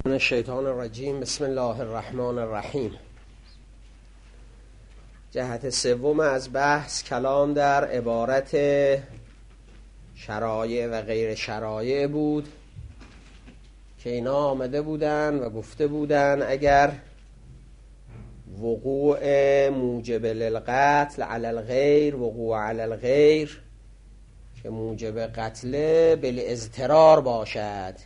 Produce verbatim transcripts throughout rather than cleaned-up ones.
من الشیطان الرجیم. بسم الله الرحمن الرحیم. جهت سوم از بحث کلام در عبارت شرایع و غیر شرایع بود که اینا آمده بودن و گفته بودن اگر وقوع موجب للقتل علی الغیر وقوع علی الغیر که موجب قتل بالاضطرار باشد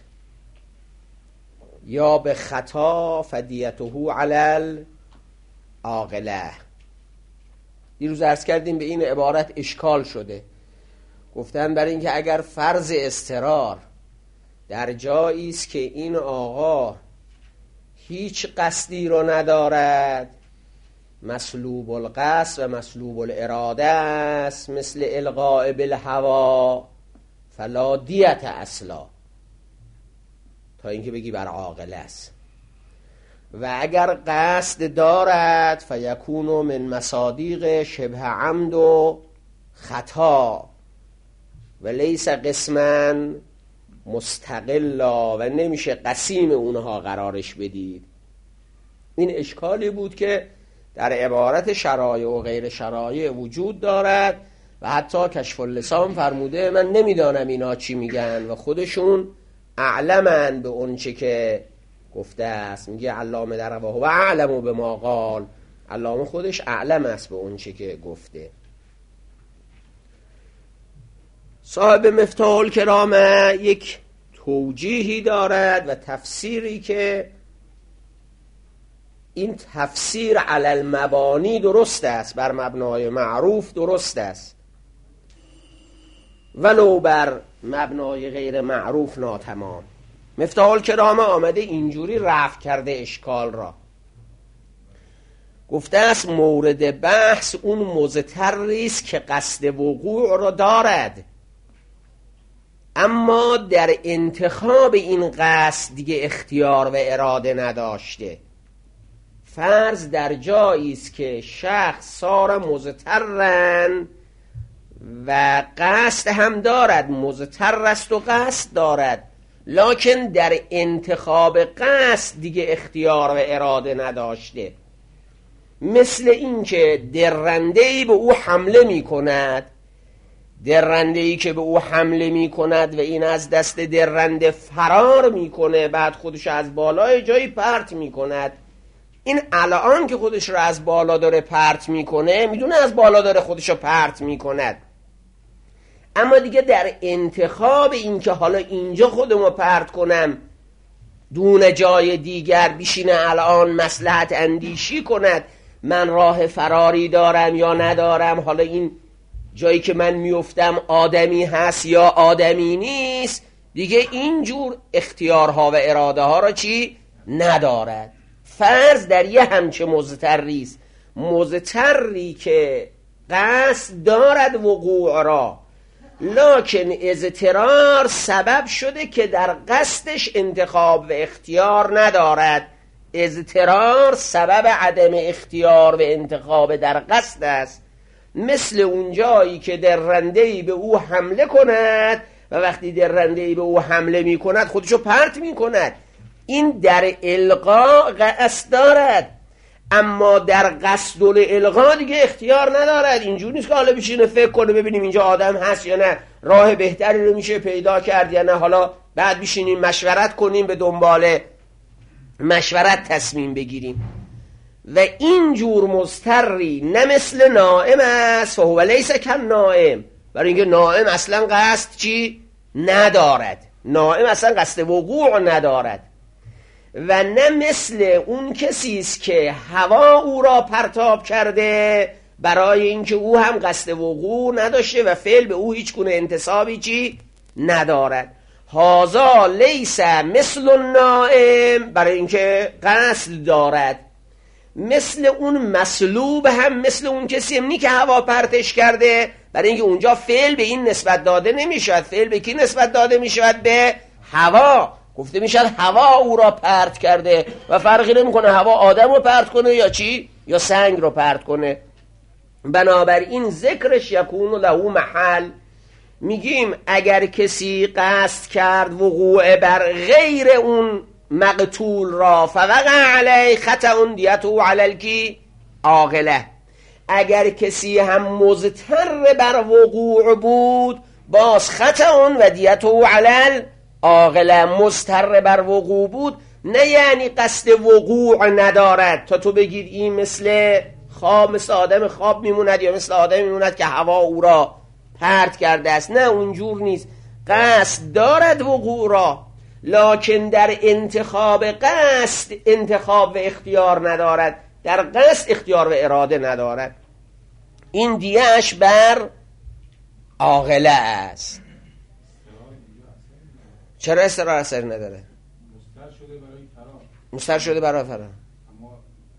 یا به خطا فدیته علی العاقله. دیروز عرض کردیم به این عبارت اشکال شده. گفتن برای اینکه اگر فرض اضطرار در جایی است که این آقا هیچ قصدی رو ندارد، مسلوب القصد و مسلوب الاراده است، مثل القاء بالهوا، فلا دیت اصلا، تا اینکه بگی بر عاقل است. و اگر قصد دارد فیکون من مصادیق شبه عمد و خطا و لیس قسما مستقلا و نمیشه قسیم اونها قرارش بدید. این اشکالی بود که در عبارت شرایع و غیر شرایع وجود دارد و حتی کشف اللسان فرموده من نمیدانم اینا چی میگن و خودشون اعلمن به اون چه که گفته است. میگه علامه در رواه و اعلم به ما قال، علامه خودش اعلم است به اون چه که گفته. صاحب مفتاح الکرامه یک توجیهی دارد و تفسیری که این تفسیر علی المبانی درست است، بر مبنای معروف درست است، ولو بر مبنای غیر معروف ناتمام. مفتاح الکرامه آمده اینجوری رفع کرده اشکال را. گفته است مورد بحث اون مضطری است که قصد وقوع را دارد، اما در انتخاب این قصد دیگه اختیار و اراده نداشته. فرض در جایی است که شخص صار مضطرن و قصد هم دارد، مضطر است و قصد دارد، لکن در انتخاب قصد دیگه اختیار و اراده نداشته. مثل این که درنده‌ای به او حمله می کند، درنده‌ای که به او حمله می کند و این از دست درنده فرار می کنه، بعد خودش از بالای جایی پرت می کند. این الان که خودش رو از بالا داره پرت می کنه، میدونه از بالا داره خودش رو پرت می کند، اما دیگه در انتخاب این که حالا اینجا خودمو پرت کنم دون جای دیگر بیشینه الان مصلحت اندیشی کند، من راه فراری دارم یا ندارم، حالا این جایی که من میفتم آدمی هست یا آدمی نیست، دیگه اینجور اختیارها و اراده ها را چی ندارد. فرض در یه همچه مضطری است، مضطری که قصد دارد وقوع را، لکن اضطرار سبب شده که در قصدش انتخاب و اختیار ندارد. اضطرار سبب عدم اختیار و انتخاب در قصد است. مثل اون جایی که درنده‌ای به او حمله کند و وقتی درنده‌ای به او حمله می کند خودشو پرت می کند، این در القا قصد دارد، اما در قصد الالقا دیگه اختیار ندارد. اینجوری نیست که حالا بشینه فکر کنه ببینیم اینجا آدم هست یا نه، راه بهتری رو میشه پیدا کرد یا نه، حالا بعد بشینیم مشورت کنیم، به دنبال مشورت تصمیم بگیریم. و اینجور مضطری نه مثل نائم است، فهو لیس کن نائم، برای اینکه نائم اصلا قصد چی ندارد، نائم اصلا قصد وقوع ندارد. و نه مثل اون کسی است که هوا او را پرتاب کرده، برای اینکه او هم قصد وقوع نداشته و فعل به او هیچ گونه انتسابی چی ندارد. هذا لیس مثل النائم، برای اینکه قصد دارد. مثل اون مسلوب هم مثل اون کسی هم نی که هوا پرتش کرده، برای اینکه اونجا فعل به این نسبت داده نمیشود. فعل به کی نسبت داده میشود؟ به هوا. گفته میشد هوا او را پرت کرده و فرقی نمیکنه هوا آدم رو پرت کنه یا چی، یا سنگ رو پرت کنه. بنابراین ذکرش یکون له محل. میگیم اگر کسی قصد کرد وقوع بر غیر اون مقتول را فوقع علی خطأ دیته علی الکی عاقله. اگر کسی هم مضطر بر وقوع بود باز خطأ و دیته علی العاقله. مضطر بر وقوع بود نه یعنی قصد وقوع ندارد تا تو بگید این مثل خواب، مثل آدم خواب میموند یا مثل آدم میموند که هوا او را پرت کرده است. نه اونجور نیست، قصد دارد وقوع را، لکن در انتخاب قصد انتخاب و اختیار ندارد، در قصد اختیار و اراده ندارد. این دیهش بر عاقله است. چرا استراح اثر نداره؟ مستر شده برای فرار. مستر شده برای فرار. اما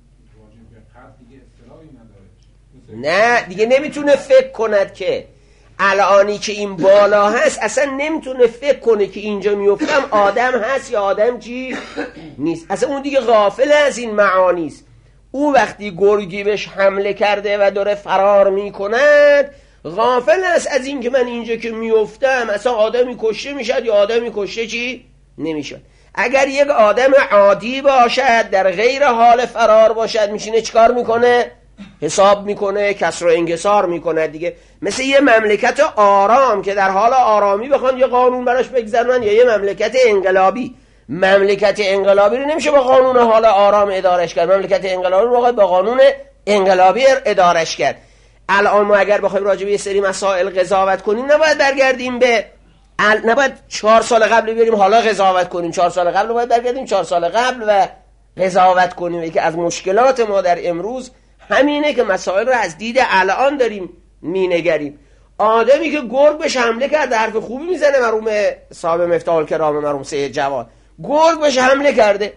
واجب به قطع دیگه استراحی نداره. نه دیگه نمیتونه فکر کند که الانی که این بالا هست اصلا نمیتونه فکر کنه که اینجا میفتم آدم هست یا آدم چی نیست. اصلا اون دیگه غافل از این معانیست. او وقتی گرگی بهش حمله کرده و داره فرار میکند غافل است از این که من اینجا که میفتم اصلا آدمی کشته میشد یا آدمی کشته چی نمیشد. اگر یک آدم عادی باشد در غیر حال فرار باشد میشینه چیکار میکنه؟ حساب میکنه، کسر و انکسار میکنه دیگه. مثل یه مملکت آرام که در حال آرامی بخوان یه قانون براش بگذارن یا یه مملکت انقلابی. مملکت انقلابی رو نمیشه با قانون حال آرام ادارش کرد، مملکت انقلابی رو باید با قانون انقلابی ادارش کرد. الان ما اگر بخوایم راجع به یه سری مسائل قضاوت کنیم نباید برگردیم به ال... نباید چهار سال قبل بریم حالا قضاوت کنیم، چهار سال قبل باید برگردیم چهار سال قبل و قضاوت کنیم. یکی از مشکلات ما در امروز همینه که مسائل رو از دید الان داریم مینگریم. آدمی که گرگ بهش حمله کرده حرف خوبی میزنه، مرحوم صاحب مفتاح الکرام، مرحوم سید جواد، گرگ بهش حمله کرده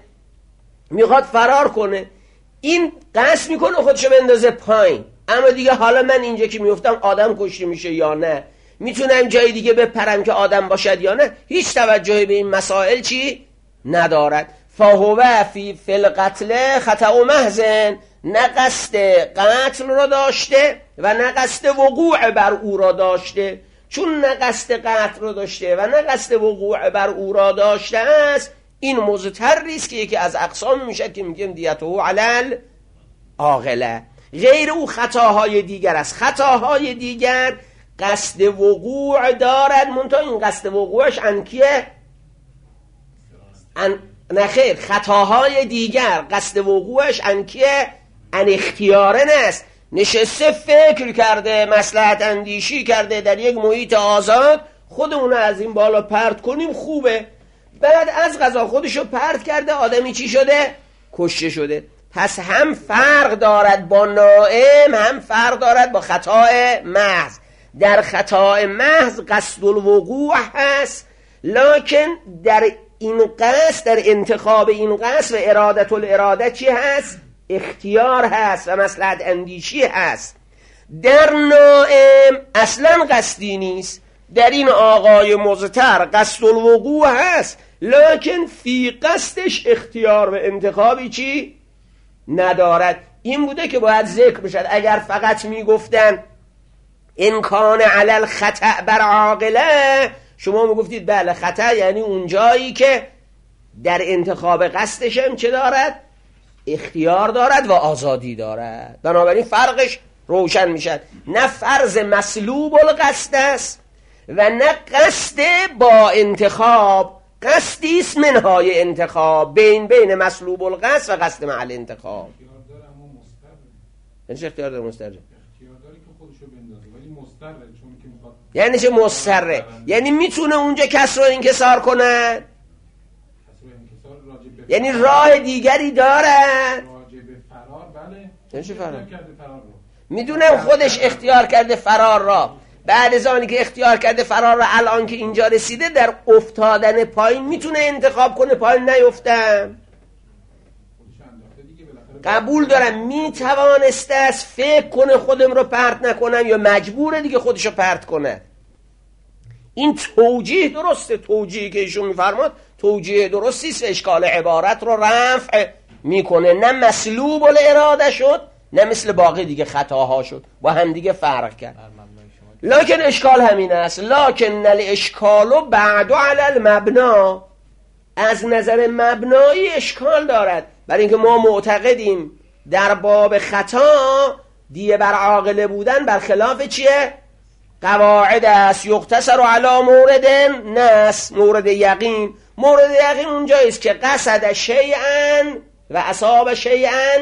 میخواد فرار کنه، این قصد میکنه خودشو بندازه پایین، اما دیگه حالا من اینجا که میفتم آدم کشته میشه یا نه، میتونم جای دیگه بپرم که آدم باشد یا نه، هیچ توجهی به این مسائل چی ندارد. فهو فی فی القتل خطأ محضن، نه قصد قتل را داشته و نه قصد وقوع بر او را داشته. چون نه قصد قتل را داشته و نه قصد وقوع بر او را داشته است، این مضطری است که یکی از اقسام میشه که میگیم دیته علی العاقله. غیر او خطاهای دیگر است. خطاهای دیگر قصد وقوع دارد، منتها این قصد وقوعش ان کیه؟ ان نه خیر، خطاهای دیگر قصد وقوعش ان کیه؟ ان اختیارن است. نشسته فکر کرده، مصلحت اندیشی کرده در یک محیط آزاد، خودمون از این بالا پرت کنیم خوبه، بعد از قضا خودشو پرت کرده، آدمی چی شده؟ کشته شده. پس هم فرق دارد با نائم، هم فرق دارد با خطای محض. در خطای محض قصد الوقوع هست، لکن در این قصد، در انتخاب این قصد و ارادت الاراده چی هست؟ اختیار هست و مصلحت اندیشی هست. در نائم اصلا قصدی نیست. در این آقای مضطر قصد الوقوع هست، لکن فی قصدش اختیار و انتخابی چی ندارد. این بوده که باید ذکر بشد. اگر فقط میگفتن امکان علل خطأ بر عاقله، شما میگفتید بله خطأ یعنی اون جایی که در انتخاب قصدش هم چه دارد؟ اختیار دارد و آزادی دارد. بنابراین فرقش روشن میشد. نه فرض مسلوب القصد است و نه قصد با انتخاب، قصدی است منهای انتخاب، بین بین مسلوب القصد و قصد مع الانتخاب. اختیار داره اما مستقل. یعنی چه اختیار داره مستقل؟ اختیار داره که خودشو بندازه ولی مستقل، چون که میخواد. یعنی چه مستقل؟ یعنی میتونه اونجا کسر و انکسار کنه؟ یعنی راه دیگری داره؟ راجع به فرار بله. یعنی چه فرار؟ فرار میدونم خودش اختیار کرده فرار را، بعد از آنی که اختیار کرده فرار را الان که اینجا رسیده در افتادن پایین میتونه انتخاب کنه پایین نیفتم. قبول دارم میتوانسته است فکر کنه خودم رو پرت نکنم یا مجبوره دیگه خودشو پرت کنه. این توجیه درسته، توجیهی که ایشون میفرماد توجیه درستی است و اشکال عبارت رو رفع میکنه. نه مسلوب الاراده شد نه مثل باقی دیگه خطاها شد، با هم دیگه فرق کرد. لکن اشکال همین است، لکن الاشکال بعد علی المبنا، از نظر مبنایی اشکال دارد، برای اینکه ما معتقدیم در باب خطا دیه بر عاقله بودن برخلاف چیه؟ قواعد است. یقتصر علی مورد نص، مورد یقین. مورد یقین اونجاییست که قصد شیئا و اصاب شیئا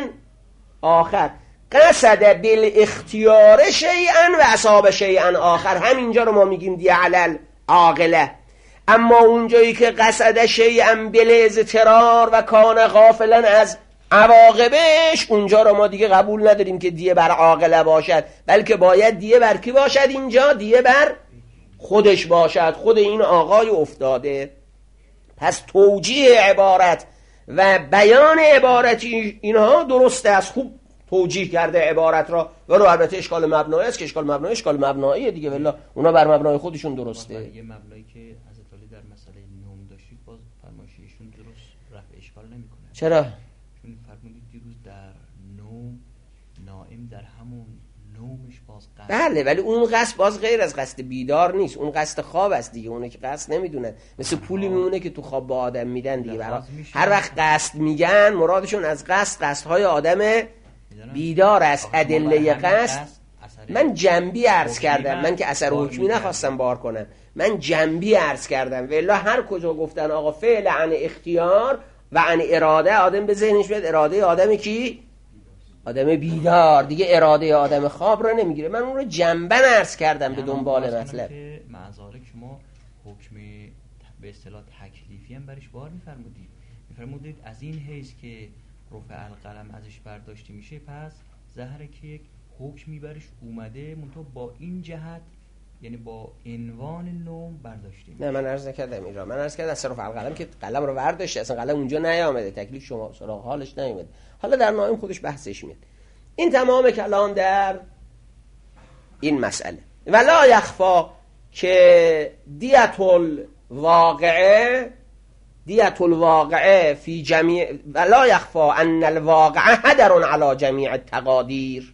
آخر، قصد بالاختیار شیئا و اصاب شیئا آخر، همینجا رو ما میگیم دیه علل عاقله. اما اونجایی که قصد شیئا بالاضطرار و کان غافلا از عواقبش، اونجا رو ما دیگه قبول نداریم که دیه بر عاقله باشد، بلکه باید دیه بر کی باشد؟ اینجا دیه بر خودش باشد، خود این آقای افتاده. پس توجیه عبارت و بیان عبارت اینها درست است، خوب توجیه کرده عبارت را، ولو البته اشکال مبنایی است که اشکال مبنایی اشکال مبناییه دیگه، والله اونا بر مبنای خودشون درسته. یه مبنایی که حضرت علی در مسئله نوم داشتید باز فرمایششون درست رفع اشکال نمیکنه. چرا؟ چون فرمودید دیروز در نوم نائم در همون نومش باز قصد. بله، ولی اون قصد باز غیر از قصد بیدار نیست، اون قصد خواب است دیگه. اونه که قصد نمیدونن، مثل پولی میمونه که تو خواب با آدم میدن دیگه. برای هر وقت قصد میگن مرادشون از قصد قصدهای آدم بیدار است. ادله قصد من جنبی عرض کردم، من که اثر حکمی نخواستم بار کنم، من جنبی عرض کردم. والله هر کجا گفتن آقا فعل عن اختیار و عن اراده، آدم به ذهنش بیاد اراده آدم کی؟ آدم بیدار دیگه، اراده آدم خواب رو نمیگیره. من اون رو جنبن عرض کردم به دنبال مطلب. معذارک شما حکم به اصطلاح تکلیفی هم برش بار میفرمودید، میفرمودید از این حیث که رفع القلم ازش برداشته میشه، پس ظاهره که یک حکمی برش اومده منتها با این جهت، یعنی با عنوان نوم برداشته میشه. نه من عرض نکردم این را، من عرض کردم اصلا رفع القلم که قلم رو برداشته، اصلا قلم اونجا نیامده، تکلیف شما سراغ حالش نیامده. حالا در نائم خودش بحثش میاد. این تمام کلام در این مسئله. ولا یخفا که دیت الواقعه دیت الواقعه فی جمیع، ولا یخفا ان الواقعه هدر علی جمیع التقادیر،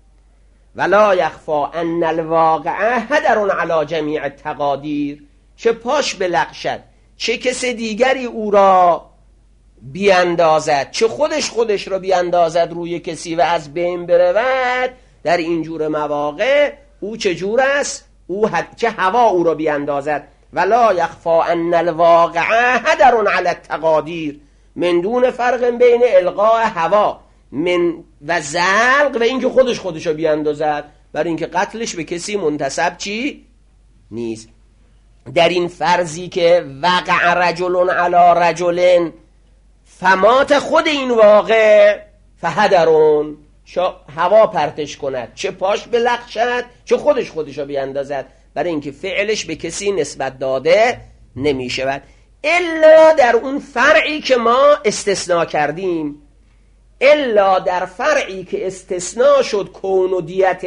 ولا یخفا ان الواقعه هدر علی جمیع التقادیر، چه پاش بلغشد، چه کس دیگری او را بیاندازد، چه خودش خودش را بیاندازد روی کسی و از بین برود، در اینجور مواقع او چه جور است؟ او حد... چه هوا او را بیاندازد. ولا یخفا ان الواقعه هدر علی التقادیر، من دون فرق بین القاء هوا من و زلق و اینکه خودش خودش را بیاندازد، برای اینکه قتلش به کسی منتسب چی نیست. در این فرضی که وقع رجل علی رجل، فمات خود این واقع فهدرون، هوا پرتش کند، چه پاش بلغشد چه خودش خودش را بیاندازد، برای اینکه فعلش به کسی نسبت داده نمی شود، الا در اون فرعی که ما استثناء کردیم. الا در فرعی که استثناء شد کون و دیت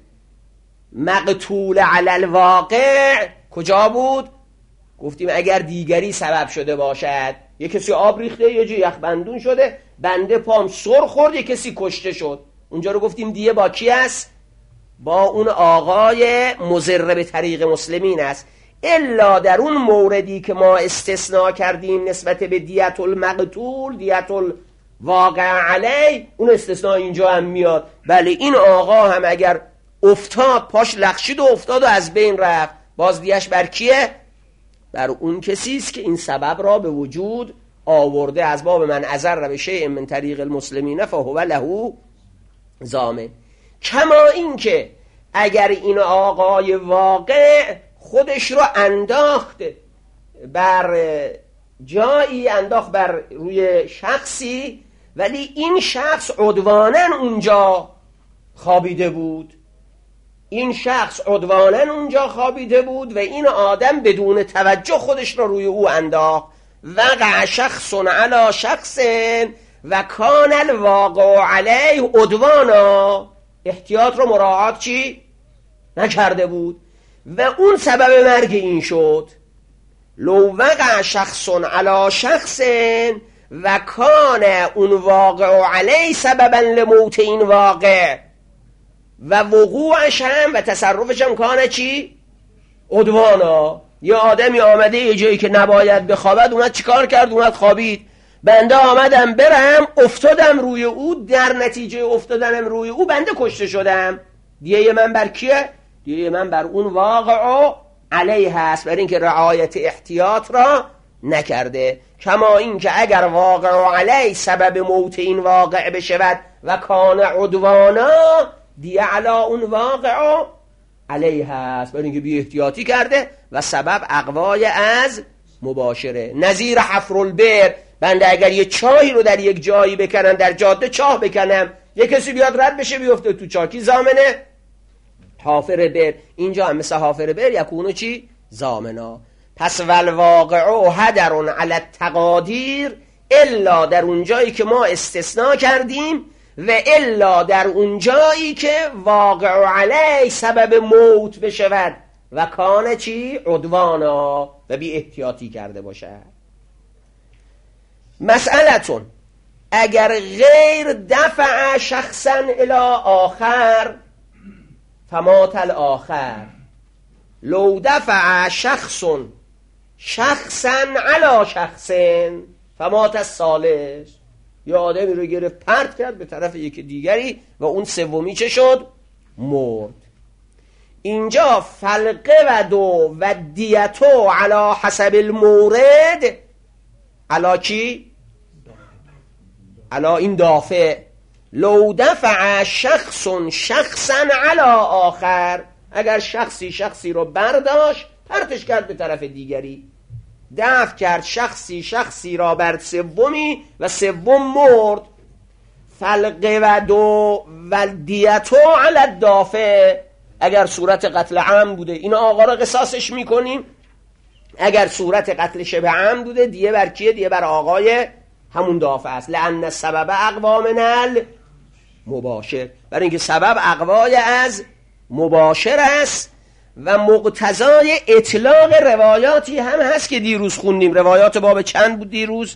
المقتول علی الواقع، کجا بود؟ گفتیم اگر دیگری سبب شده باشد، یه کسی آب ریخته، یه جا یخ بندون شده، بنده پام سر خورد، یه کسی کشته شد، اونجا رو گفتیم دیه با کی است؟ با اون آقای مضر به طریق مسلمین است. الا در اون موردی که ما استثناء کردیم نسبت به دیت المقتول، دیت الواقع علی، اون استثناء اینجا هم میاد. بله این آقا هم اگر افتاد، پاش لغشید و افتاد و از بین رفت، باز دیش بر کیه؟ بر اون کسی است که این سبب را به وجود آورده. از باب من اضر به شیء من طریق المسلمین فهو له ضامن. کما این که اگر این آقای واقع خودش رو انداخت بر جایی، انداخت بر روی شخصی، ولی این شخص عدواناً اونجا خوابیده بود، این شخص عدواناً اونجا خوابیده بود و این آدم بدون توجه خودش رو روی او انداخت. وقع شخص علی شخص و کان الواقع علیه عدوانا، احتیاط رو مراعات چی؟ نکرده بود و اون سبب مرگ این شد. لو وقع شخص علی شخص و کان اون واقع علیه سببا لموت این واقع، و وقوعش هم و تصرفش هم کانه چی؟ عدوانا. یه آدمی آمده یه جایی که نباید بخوابد، اومد چیکار کرد؟ اومد خوابید. بنده آمدم برم، افتادم روی او، در نتیجه افتادنم روی او بنده کشته شدم. دیه من بر کیه؟ دیه من بر اون واقع علیه هست، بر اینکه رعایت احتیاط را نکرده. کما این که اگر واقع علیه سبب موت این واقع بشود و کان عدوانا، دیه علا اون واقع علیه هست، بر اینکه بی احتیاطی کرده و سبب اقوای از مباشره. نظیر حفر البر، بنده اگر یه چاهی رو در یک جایی بکنم، در جاده چاه بکنم، یه کسی بیاد رد بشه بیفته تو چاکی، زامنه حافر بر. اینجا هم مثل حافر بر یکونو چی؟ زامنا. پس والواقع هدرون علی التقادیر، الا در اون جایی که ما استثناء کردیم، و الا در اون جایی که واقع علی سبب موت بشود و کانه چی؟ عدوانا، و بی احتیاطی کرده باشد. مسئلتون، اگر غیر دفع شخصا الی آخر فمات الاخر، لو دفع شخص شخصا علی شخص فمات الثالث، یا آدمی رو گرفت پرت کرد به طرف یکی دیگری و اون سومی چه شد؟ مرد. اینجا فلقه و دو و دیتو علی حسب المورد، علی کی؟ علی این دافع. لو دفع شخص شخصا علی آخر، اگر شخصی شخصی رو برداشت پرتش کرد به طرف دیگری، دفع کرد شخصی شخصی را بر سومی و سوم مرد. فلقه و دو و دیتو علی الدافع، اگر صورت قتل عمد بوده این آقا را قصاصش میکنیم، اگر صورت قتل شبه عمد بوده دیه بر کیه؟ دیه بر آقای همون دافع است. لأن سبب اقوا من المباشر، برای اینکه سبب اقوای از مباشر است. و مقتضای اطلاق روایاتی هم هست که دیروز خوندیم. روایات باب چند بود دیروز؟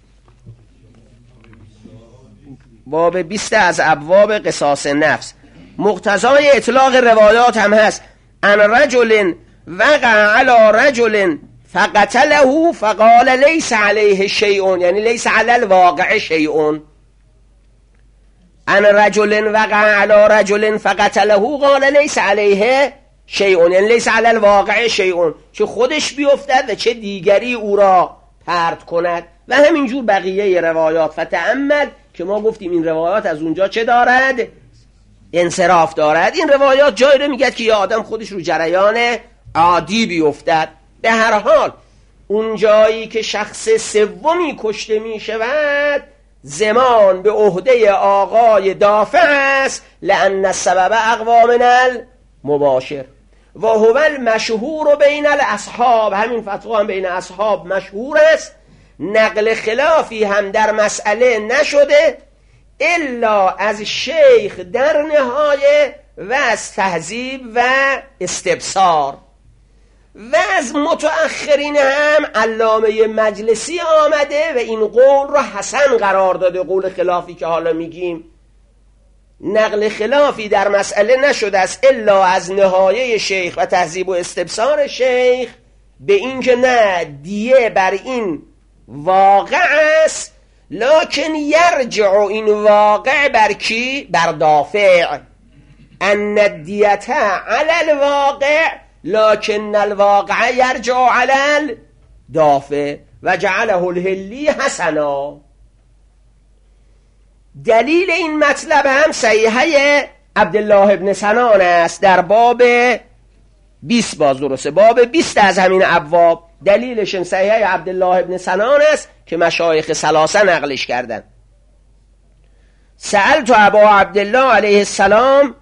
باب بیست از ابواب قصاص نفس. مقتضای اطلاق روایات هم هست. ان رجل وقع علی رجل فقتله فقال لیس علیه شیء، یعنی لیس علی الواقع شیء. ان رجل وقع علی رجل فقتله قال لیس علیه شیء، یعنی لیس علی الواقع شیء، چه خودش بیفتد و چه دیگری او را پرت کند. و همینجور بقیه روایات. فتأمل که ما گفتیم این روایات از اونجا چه دارد؟ انصراف دارد. این روایات جایی رو میگه که یه آدم خودش رو جریان عادی بیفتد. به هر حال اون جایی که شخص سومی کشته می شود، زمان به عهده آقای دافع است، لأن السبب اقوا من المباشر. و هو المشهور بین الاصحاب، همین فتوا هم بین اصحاب مشهور است. نقل خلافی هم در مسئله نشده الا از شیخ در نهایه و از تهذیب و استبصار، و از متأخرین هم علامه مجلسی آمده و این قول را حسن قرار داده. قول خلافی که حالا میگیم نقل خلافی در مسئله نشده است الا از نهایه شیخ و تهذیب و استبصار شیخ به این که نه، دیه بر این واقع است، لکن یرجع این واقع بر کی؟ بر دافع. ان الدیت علی الواقع لکن الواقع یرجع علی الدافع و جعله الهلی حسنا. دلیل این مطلب هم صحیحه عبدالله ابن سنان است در باب بیست، باز درسته باب بیست از همین ابواب. دلیلش صحیحه عبدالله ابن سنان است که مشایخ ثلاثه نقلش کردن. سألت ابا عبدالله علیه السلام،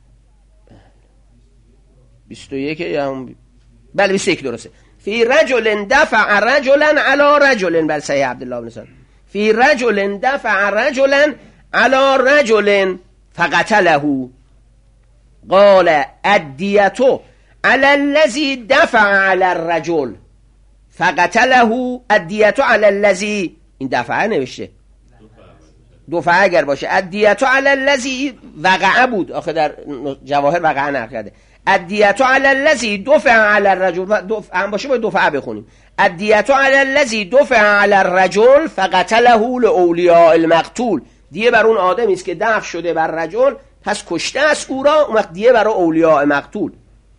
بیست و یک یا هم بله بیست و یک درسته. فی رجل دفع رجلا علی رجل، بل صحیح عبدالله ابن سنان. فی رجل دفع رجلا علی رجل فقتله قال الدیتو علی الذی دفع علی الرجل فقتله الدیتو علی الذی، این دفعه نوشته دفعه اگر باشه، الدیتو علی الذی وقع بود، آخه در جواهر وقع نقل کرده، الدیت علی الذی دفع علی الرجل، دفع هم باشه باید دفع بخونیم. الدیت علی الذی دفع علی الرجل فقتله لاولیاء المقتول، دیه بر اون آدمی است که دفع شده بر رجل پس کشته است او را، اون وقت دیه برای اولیاء مقتول.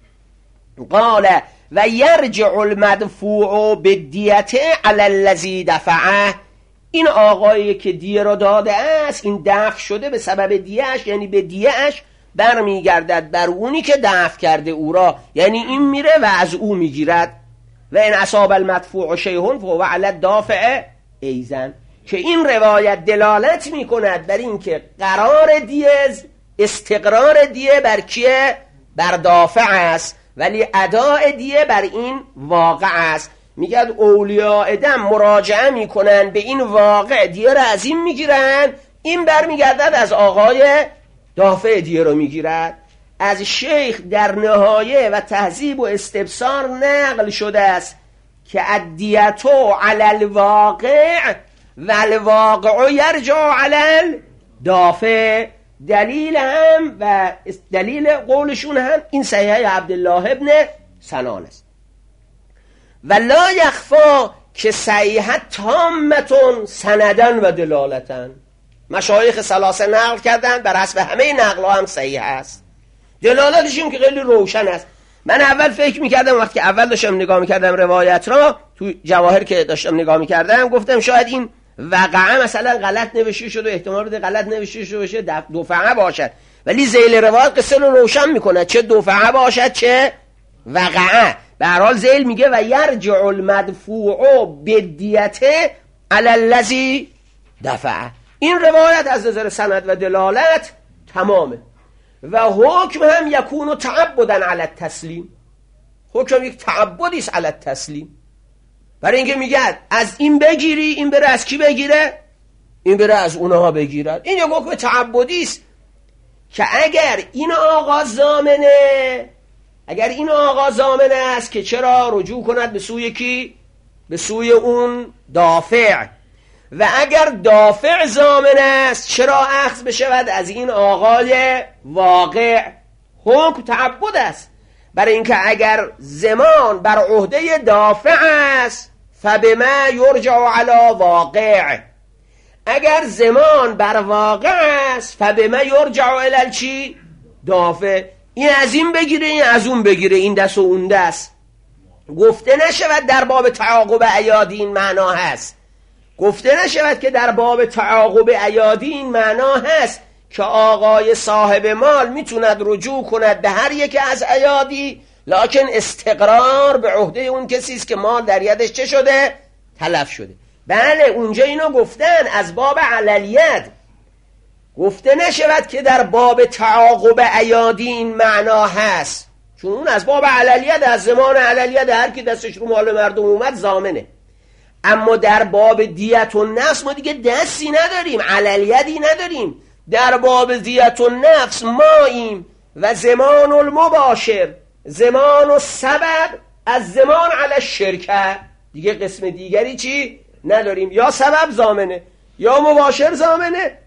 قال و یرجع المدفوع بالدیت علی الذی دفعه، این آقایی که دیه را داده است، این دفع شده به سبب دیهش، یعنی به دیهش برمیگردد بر اونی که دفع کرده او را، یعنی این میره و از او میگیرد. و این اصاب المدفوع شیء فهو علی الدافع ایزن، که این روایت دلالت میکند بر این که قرار دیه، استقرار دیه بر کیه؟ بر دافع است، ولی اداء دیه بر این واقع است. میگد اولیاء دم مراجعه میکنن به این واقع، دیه را از این میگیرن، این برمیگردد از آقای دافع دیه رو میگیرد. از شیخ در نهایه و تهذیب و استبصار نقل شده است که الدیتو علی الواقع و الواقع یرجع علی الدافع. دلیل هم و دلیل قولشون هم این صحیح عبدالله ابن سنان است. و لا یخفا که صحیحت تامتون سندن و دلالتن، مشایخ ثلاثه نقل کردن، بر حسب همه نقل ها هم صحیح است، دلالتش این که خیلی روشن است. من اول فکر میکردم وقتی اول داشتم نگاه میکردم روایت را تو جواهر که داشتم نگاه میکردم، گفتم شاید این وقعه مثلا غلط نوشته شده و احتمال بده غلط نوشته شده باشه دفعه باشد، ولی ذیل روایت قصه رو روشن میکنه چه دفعه باشد چه وقعه. به هر حال ذیل میگه و یرجع المدفوع بالدیت علی الذی دفع. این روایت از نظر سند و دلالت تمامه. و حکم هم یکون تعبدا علی التسلیم، حکم یک تعبدی است علی التسلیم، برای اینکه میگه از این بگیری، این بره از کی بگیره، این بره از اونها بگیرد. این یک حکم تعبدی است که اگر این آقا ضامنه، اگر این آقا ضامنه است که چرا رجوع کند به سوی کی؟ به سوی اون دافع. و اگر دافع ضامن است چرا اخذ بشود از این آقای واقع؟ حکم تعبد است، برای اینکه اگر زمان بر عهده دافع است فبما یرجع علی واقع، اگر زمان بر واقع است فبما یرجع الی چی؟ دافع. این از این بگیره، این از اون بگیره، این دست و اون دست. گفته نشود در باب تعاقب ایادی این معنا هست، گفته نشود که در باب تعاقب ایادی این معنا هست که آقای صاحب مال میتوند رجوع کند به هر یک از ایادی، لکن استقرار به عهده اون کسی است که مال در یدش چه شده؟ تلف شده. بله اونجا اینو گفتن از باب عللیت، گفته نشود که در باب تعاقب ایادی این معنا هست، چون اون از باب عللیت، از زمان عللیت هر کی دستش رو مال مردم اومد ضامنه. اما در باب دیت و نفس ما دیگه دستی نداریم، عللیتی نداریم. در باب دیت و نفس ماییم و زمان المباشر، زمان و سبب از زمان علی الشرکه، دیگه قسم دیگری چی نداریم. یا سبب ضامنه یا مباشر ضامنه،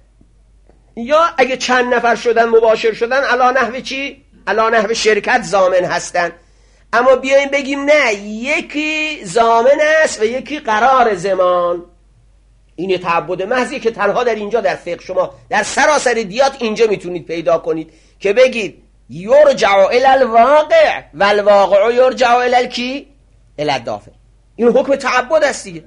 یا اگه چند نفر شدن مباشر شدن علی نحو چی؟ علی نحو شرکت ضامن هستن. اما بیایم بگیم نه، یکی ضامن است و یکی قرار زمان، این تعبد محضی که تنها در اینجا در فقه شما در سراسر دیات اینجا میتونید پیدا کنید که بگید یرجع الی الواقع و الواقع یرجع الی الکی؟ الی الدافع. این حکم تعبد است دیگه.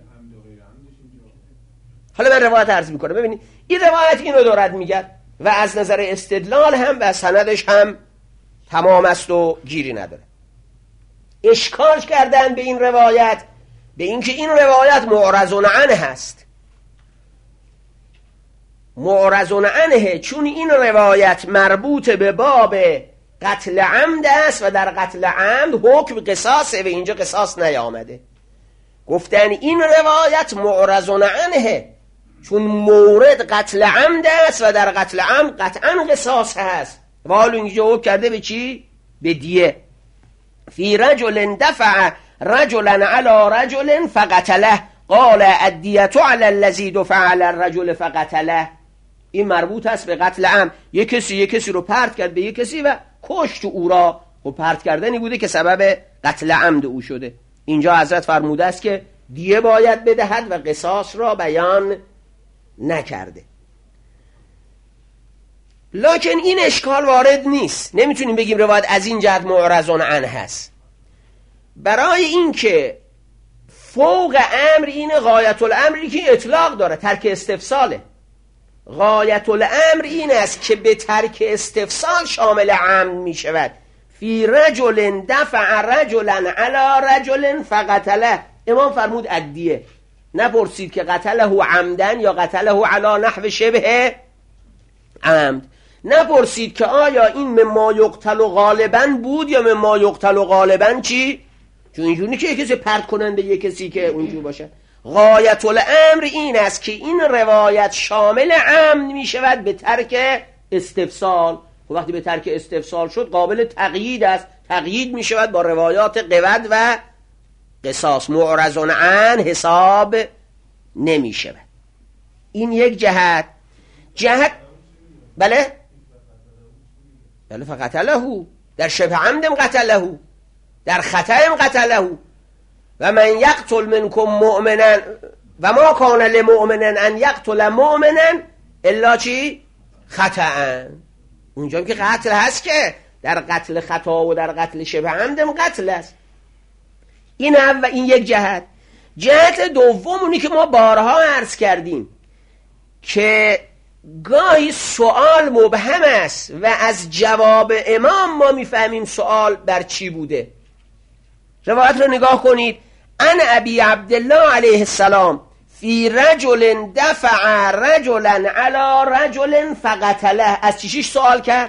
حالا من روایت عرض میکنم، ببینید این روایت اینو دارد میگه و از نظر استدلال هم و سندش هم تمام است و گیری نداره. اشکال کردن به این روایت، به اینکه این روایت معرض عنه هست، معرض عنه، چون این روایت مربوط به باب قتل عمد است و در قتل عمد حکم قصاصه و اینجا قصاص نیامده. گفتن این روایت معرض عنه چون مورد قتل عمد است و در قتل عمد قطعا قصاص هست و حالا اینجا حکم کرده به چی؟ به دیه. فی رجل دفع رجلا علی رجل فقتله قال الدیت علی الذی دفع علی الرجل فقتله. این مربوط است به قتل عمد، یک کسی یک کسی رو پرت کرد به یک کسی و کشت او را. و پرت کردنی بوده که سبب قتل عمد او شده. اینجا حضرت فرموده است که دیه باید بدهد و قصاص را بیان نکرده. لکن این اشکال وارد نیست، نمیتونیم بگیم روایت از این جهت معرضون عنه هست. برای این که فوق امر این غایت الامری که اطلاق داره، ترک استفساله. غایت الامر این است که به ترک استفسال شامل عمد می شود. فی رجل دفع رجلا علی رجل فقتله. امام فرمود ادیه، نپرسید که قتله عمدن یا قتله علی نحو شبه عمد. نپرسید که آیا این مما یقتل غالبا بود یا مما یقتل غالبا چی؟ چون اینجوری که کسی پرت کننده یک کسی که اونجور باشه. غایت الامر این است که این روایت شامل عمد می شود به ترک استفسال. و وقتی به ترک استفسال شد قابل تقیید است، تقیید می شود با روایات قود و قصاص، معرضون عن حساب نمی شود. این یک جهت. جهت بله بله فقتله، در شبه عمدم قتله، در خطأم قتله. و من یقتل منکم مؤمنا و ما کان لمؤمن ان یقتل مؤمنا الا چی؟ خطأ. اونجا که قتل هست که در قتل خطا و در قتل شبه عمدم قتل است. این هم و این یک جهت. جهت دوم اونی که ما بارها عرض کردیم که گاهی سوال مبهم است و از جواب امام ما میفهمیم سوال بر چی بوده. روایت رو نگاه کنید. ان ابی عبدالله علیه السلام فی رجل دفع رجلا علی رجل فقتله. از چیشیش سوال کرد؟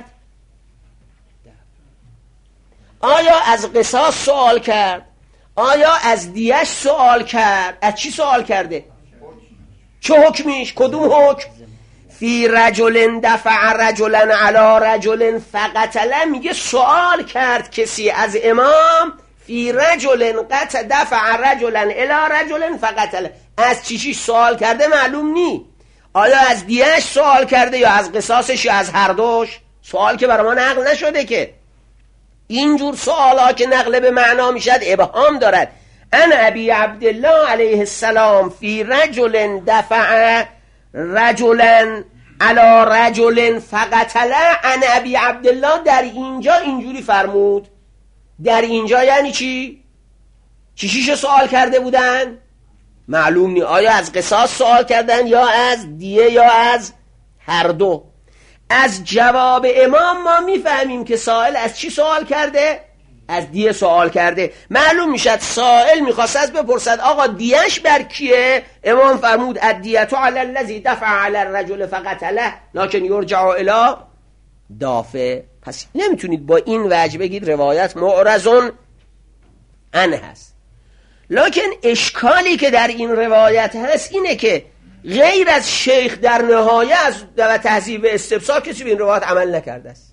آیا از قصاص سوال کرد؟ آیا از دیش سوال کرد؟ از چی سوال کرده؟ چه حکمیش؟ کدوم حکم؟ فی رجل دفع رجلا علی رجل فقتله. میگه سوال کرد کسی از امام فی رجل قتل دفع رجلا الی رجل فقتله. از چیشیش سوال کرده معلوم نی. آیا از دیش سوال کرده یا از قصاصش یا از هر دوش؟ سوال که برای ما نقل نشده که. اینجور سوالا که نقل به معنا میشد ابهام دارد. ان ابی عبدالله علیه السلام فی رجل دفع رجلا علی رجل فقتله. ان ابی عبدالله در اینجا اینجوری فرمود. در اینجا یعنی چی؟ چیشیش سوال کرده بودن؟ معلوم نی. آیا از قصاص سوال کردن یا از دیه یا از هر دو؟ از جواب امام ما میفهمیم که سائل از چی سوال کرده؟ از دیه سوال کرده. معلوم میشد سائل میخواست از بپرسد آقا دیهش بر کیه؟ امام فرمود الدیه علی الذی دفع علی الرجل فقتله لکن یرجع الی دافع. پس نمیتونید با این وجه بگید روایت معرضون عنه هست. لکن اشکالی که در این روایت هست اینه که غیر از شیخ در نهایه از و تهذیب استفسار کسی به این روایت عمل نکرده است.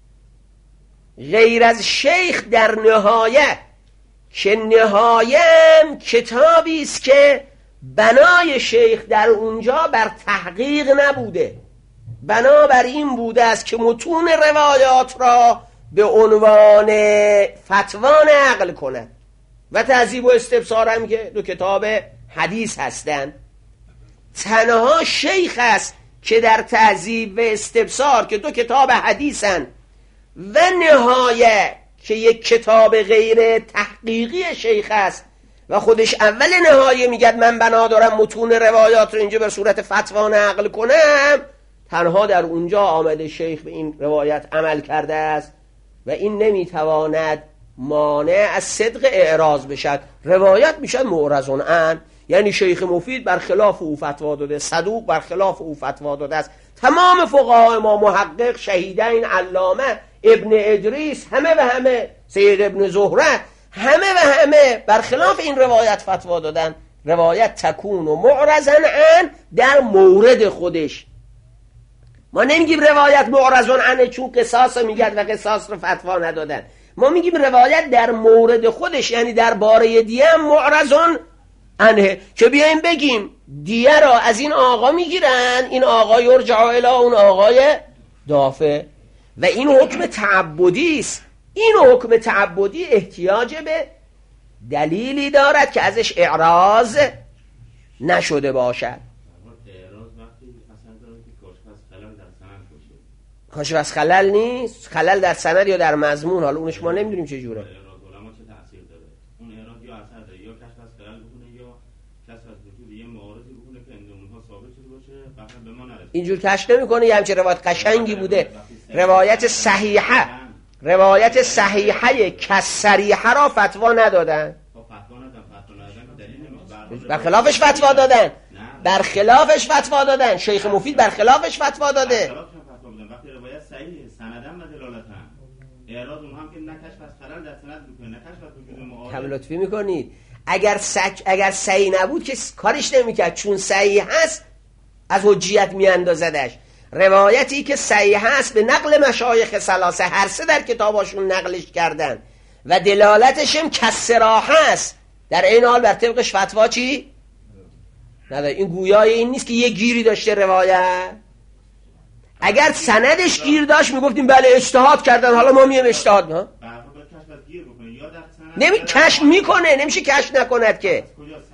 غیر از شیخ در نهایه که نهایم کتابی است که بنای شیخ در اونجا بر تحقیق نبوده، بنابر این بوده است که متون روایات را به عنوان فتوا نقل کند. و تهذیب و استبصار هم که دو کتاب حدیث هستند. تنها شیخ است که در تهذیب و استبصار که دو کتاب حدیثن و نهایه که یک کتاب غیر تحقیقی شیخ است و خودش اول نهایه میگد من بنا دارم متون روایات رو اینجا به صورت فتوا نقل کنم، تنها در اونجا آمده شیخ به این روایت عمل کرده است و این نمیتواند مانع از صدق اعراض بشد. روایت میشد معرضون عنه، یعنی شیخ مفید برخلاف او فتوا داده، صدوق برخلاف او فتوا داده است. تمام فقها ما محقق، شهیدین، علامه، ابن ادریس، همه و همه، سید ابن زهره، همه و همه برخلاف این روایت فتوا دادن. روایت تکون و معرضن عنه در مورد خودش. ما نمیگیم روایت معرضون عنه چون قصاص میگد و قصاص رو فتوا ندادن. ما میگیم روایت در مورد خودش، یعنی در باره دیه معرضون عنه، که بیایم بگیم دیه را از این آقا میگیرن، این آقا یرجع الی اون آقای دافع. و این حکم تعبدی است. این حکم تعبدی احتیاج به دلیلی دارد که ازش اعراض نشده باشد. کاشف از خلل نیست، خلل در سند یا در مضمون، حالا اونش ما نمیدونیم چه جوره. اینجور کشف نمی‌کنه. یه همچه روایت قشنگی بوده، روایت صحیحه روایت صحیحه کسریحه را فتوا ندادن، برخلافش فتوا دادن برخلافش فتوا دادن شیخ مفید برخلافش فتوا داده. کم لطفی میکنید. اگر سک اگر صحیح نبود که کارش نمیکرد، چون صحیح هست از حجیت میاندازدش. روایتی که صحیح هست به نقل مشایخ ثلاثه، هر سه در کتاباشون نقلش کردن و دلالتش هم کسراحه است، در این حال بر طبقش فتوا چی؟ نداره. این گویای این نیست که یه گیری داشته روایت. اگر سندش گیر داشت میگفتیم بله اجتهاد کردن، حالا ما میام اجتهاد ها نمی کشف میکنه، نمیشه کشف نکند که.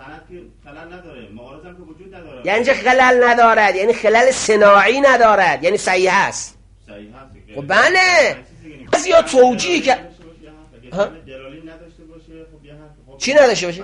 یعنی چه خلل ندارد؟ یعنی خلل صناعی ندارد، یعنی صحیح هست. خب بله. از یا توجیه که چی نداشته باشه؟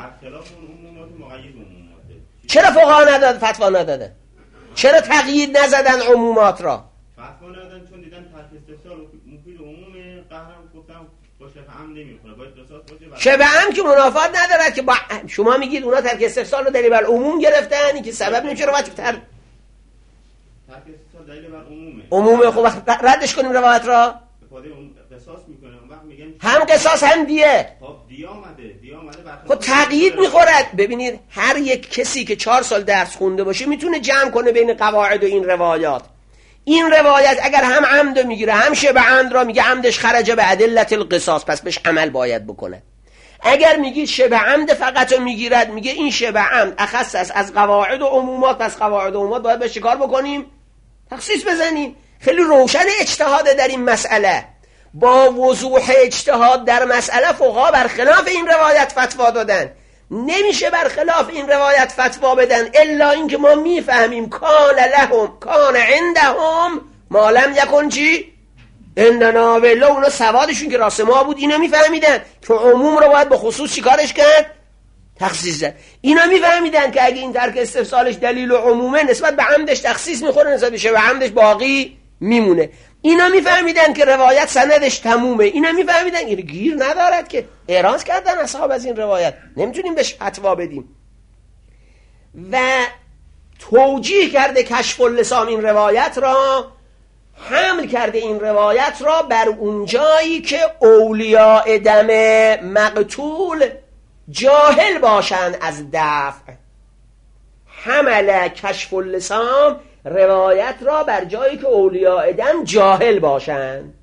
چرا فقها نداد فتوا ندادن؟ چرا تقیید نزدن عمومات را؟ فتوا ندادن چون دیدن ترک استفسار مفید عمومه، قهرم گفتم با شبه عام نمیخوره، باید قصاص باشه. شبه عام که منافات ندارد که با شما میگید اونا ترک استفسار رو دلیل بر عموم گرفتن، این که سبب نمیشه روایت تر ترک استفسار دلیل بر عمومه. عمومه. خب ردش کنیم روایت را. قصاص میکنه، اون وقت میگن هم قصاص هم دیه. خب دیه اومده، دیه اومده خب تقیید میخورد. ببینید هر یک کسی که چهار سال درس خونده باشه میتونه جمع کنه بین قواعد و این روایات. این روایت اگر هم عمد میگیره هم شبه عمد را میگه عمدش خرج به ادلت القصاص، پس بهش عمل باید بکنه. اگر میگید شبه عمد فقط میگیرد، میگه این شبه عمد اخص است از قواعد و عمومات، پس قواعد و عمومات باید بهش چیکار بکنیم؟ تخصیص بزنیم. خیلی روشن اجتهاد در این مسئله. با وضوح اجتهاد در مسئله فقها برخلاف این روایت فتوا دادن. نمیشه برخلاف این روایت فتوا بدن الا اینکه ما میفهمیم کان لهم کان عندهم ما لم یکن چی عندنا، ولی اونا سوادشون که راست ما بود اینا میفهمیدن که عموم رو باید به خصوص چیکارش کرد؟ تخصیص زد. اینا میفهمیدن که اگه این ترک استفسالش دلیل و عمومه نسبت به عمدش تخصیص میخوره، نسبت به عمدش باقی میمونه. اینا میفهمیدن که روایت سندش تمومه، اینا میفهمیدن این گیر ندارد که. اعراض کردن اصحاب از این روایت، نمیتونیم بهش فتوا بدیم. و توجیه کرده کشف اللسان این روایت را، حمل کرده این روایت را بر اون جایی که اولیاء دم مقتول جاهل باشند از دفع. حمل کشف اللسان روایت را بر جایی که اولیاء دم جاهل باشند.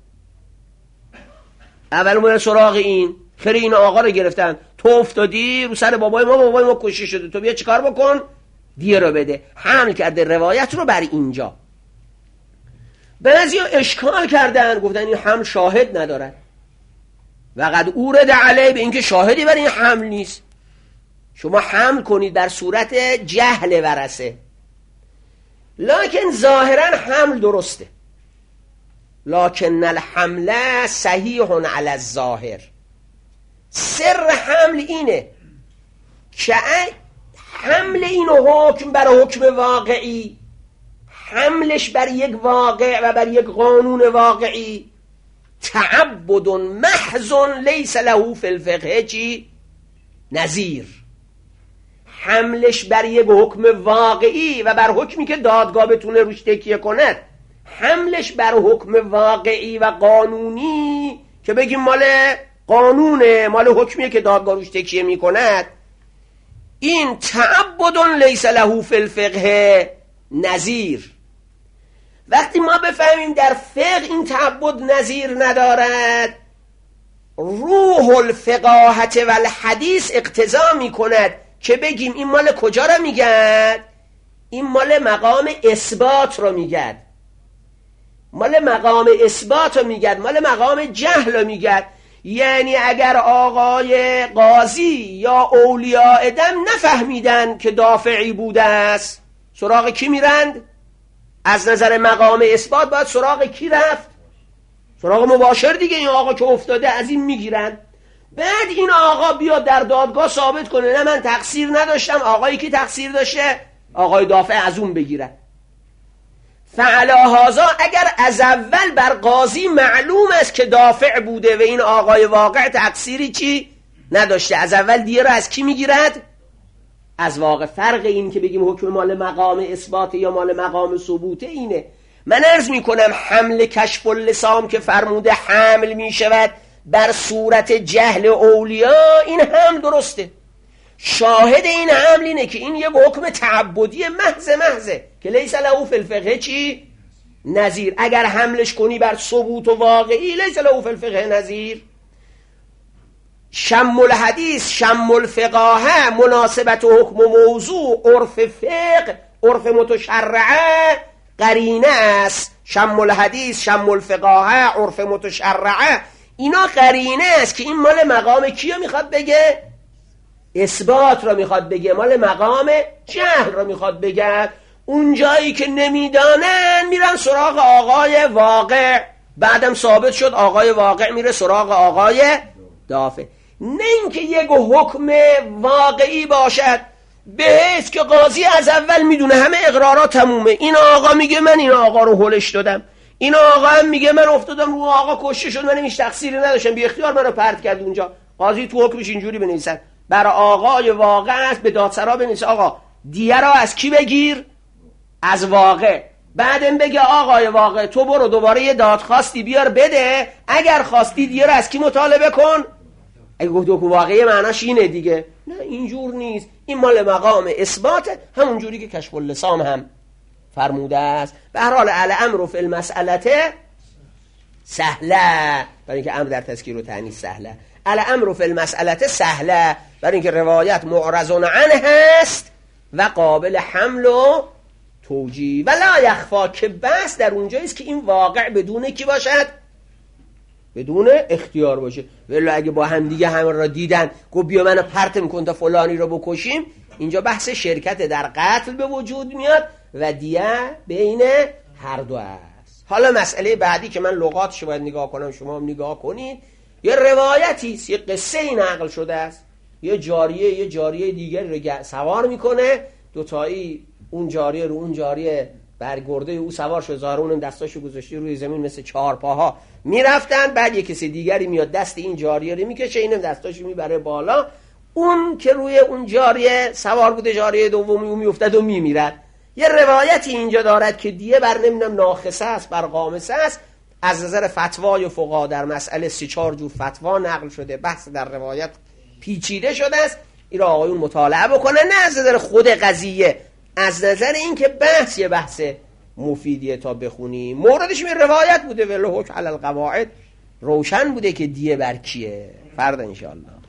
اول مورد سراغ این خیلی این آقا رو گرفتن، تو افتادی رو سر بابای ما، بابای ما کشته شده، تو بیا چیکار بکن؟ دیه رو بده. حمل کرده روایت رو بر اینجا. بعضیا اشکال کردن، گفتن این حمل شاهد ندارد و قد اورد علیه، به اینکه شاهدی برای این حمل نیست. شما حمل کنید در صورت جهل ورثه، لکن ظاهرا حمل درسته. لکن الحمل صحیح علی الظاهر. سر حمل اینه که حمل اینو حکم بر حکم واقعی، حملش بر یک واقع و بر یک قانون واقعی، تعبد محض لیس له فی الفقه چی نظیر. حملش بر یک حکم واقعی و بر حکمی که دادگاه بتونه روش تکیه کند، حملش بر حکم واقعی و قانونی که بگیم مال قانونه، مال حکمیه که دادگاه روش تکیه میکند، این تعبد لیس له فی الفقه نظیر. وقتی ما بفهمیم در فقه این تعبد نظیر ندارد، روح الفقاهت و الحدیث اقتضا میکند که بگیم این مال کجا را میگد؟ این مال مقام اثبات رو میگد، مال مقام اثبات رو میگد، مال مقام جهل رو میگد. یعنی اگر آقای قاضی یا اولیاء دم نفهمیدن که دافعی بوده است، سراغ کی میرند؟ از نظر مقام اثبات باید سراغ کی رفت؟ سراغ مباشر دیگه. این آقا که افتاده از این میگیرن. بعد این آقا بیاد در دادگاه ثابت کنه نه من تقصیر نداشتم، آقایی که تقصیر داشته آقای دافع از اون بگیرن. فعلا هذا اگر از اول بر قاضی معلوم است که دافع بوده و این آقای واقع تقصیری چی نداشته، از اول دیه را از کی میگیرد؟ از واقع. فرق این که بگیم حکم مال مقام اثبات یا مال مقام ثبوت اینه. من عرض میکنم حمل کشف اللسام که فرموده حمل میشود بر صورت جهل اولیا، این هم درسته. شاهد این حمل اینه که این یک حکم تعبدی محض محضه که لیس له فی الفقه چی؟ نظیر. اگر حملش کنی بر ثبوت و واقعی لیس له فی الفقه نظیر. شم الحدیث شم الفقاهه مناسبت و حکم و موضوع عرف فقه عرف متشرعه قرینه است. شم الحدیث شم الفقاهه عرف متشرعه اینا قرینه است که این مال مقام کیو میخواد بگه؟ اثبات را میخواد بگه، مال مقام جهل را میخواد بگه. اون جایی که نمیدانن میرن سراغ آقای واقع، بعدم ثابت شد آقای واقع میره سراغ آقای دافع. نه اینکه یک حکم واقعی باشد به حیث که قاضی از اول میدونه همه اقرارات تمومه، این آقا میگه من این آقا رو هلش دادم، این آقا هم میگه من افتادم رو آقا کشته شد، من هیچ تقصیری نداشتم، بی اختیار منو پرت کرد اونجا. قاضی تو حکمش اینجوری بنویسن بر آقای واقع است، به دادسرا بنویسه آقا دیه را از کی بگیر؟ از واقع. بعدم بگه آقای واقع تو برو دوباره یه دادخواستی بیار بده، اگر خواستی دیه را از کی مطالبه کن؟ اگه گفت حکم واقعی معناش اینه دیگه. نه اینجور نیست، این مال مقام اثباته، همون جوری که کشف اللسام هم فرموده است. به هر حال الامر فی المسئله سهله، برای اینکه امر در تذکیر و تأنیث سهله. الامر فی المسئله سهله، برای اینکه روایت معرض عنه هست و قابل حمل و توجیه. و لا یخفا که بس در اونجاییست که این واقع بدون کی باشد؟ بدون اختیار باشه. ولی اگه با هم دیگه همه را دیدن گفت بیا منو پرت میکن تا فلانی رو بکشیم، اینجا بحث شرکت در قتل به وجود میاد و دیه بین هر دو است. حالا مسئله بعدی که من لغاتش باید نگاه کنم، شما هم نگاه کنید. یه روایتی است، یه قصه ای نقل شده است، یه جاریه یه جاریه دیگر رو سوار میکنه، دوتایی اون جاریه رو اون جاریه برگرده او سوار شد، ظاهر اونم دستاشو گذاشته روی زمین مثل چهارپاها میرفتن. بعد یه کسی دیگری میاد دست این جاریه رو میکشه، اینم دستاشو میبره بالا، اون که روی اون جاریه سوار بوده جاریه دومی اون میافتاد و میمیرد. یه روایتی اینجا دارد که دیه بر نمیدونم ناخصه است بر قامصه است. از نظر فتوای فقها در مسئله سی چهار جور فتوا نقل شده، بحث در روایت پیچیده شده است. این را آقایون مطالعه بکنه، نه از نظر خود قضیه، از نظر این که بحث یه بحث مفیدیه تا بخونی. موردش می روایت بوده ولی حکم علی القواعد روشن بوده که دیه بر کیه. فردا انشاءالله.